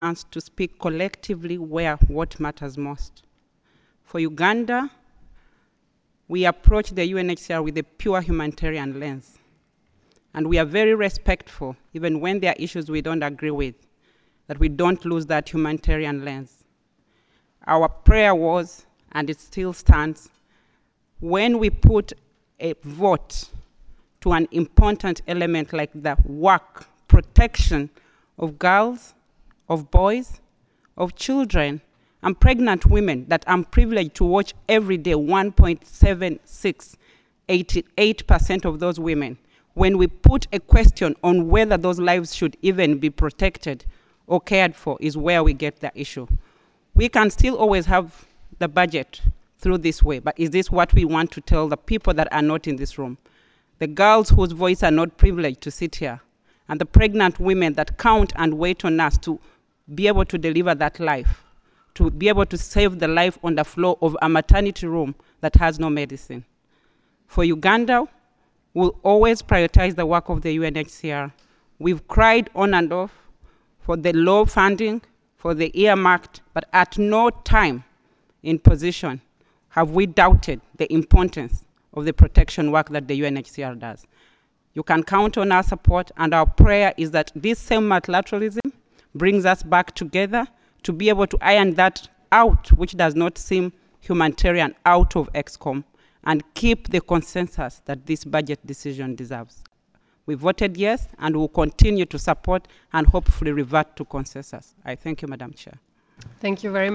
us to speak collectively where what matters most. For Uganda, we approach the UNHCR with a pure humanitarian lens. And we are very respectful, even when there are issues we don't agree with, that we don't lose that humanitarian lens. Our prayer was, and it still stands, when we put a vote to an important element like the work, protection of girls, of boys, of children, and pregnant women that I'm privileged to watch every day, 1.76, 88% of those women. When we put a question on whether those lives should even be protected or cared for is where we get the issue. We can still always have the budget through this way, but is this what we want to tell the people that are not in this room? The girls whose voice are not privileged to sit here, and the pregnant women that count and wait on us to be able to deliver that life, to be able to save the life on the floor of a maternity room that has no medicine. For Uganda, we'll always prioritize the work of the UNHCR. We've cried on and off for the low funding, for the earmarked, but at no time in position have we doubted the importance of the protection work that the UNHCR does. You can count on our support, and our prayer is that this same multilateralism brings us back together to be able to iron that out, which does not seem humanitarian, out of EXCOM, and keep the consensus that this budget decision deserves. We voted yes, and will continue to support and hopefully revert to consensus. I thank you, Madam Chair. Thank you very much.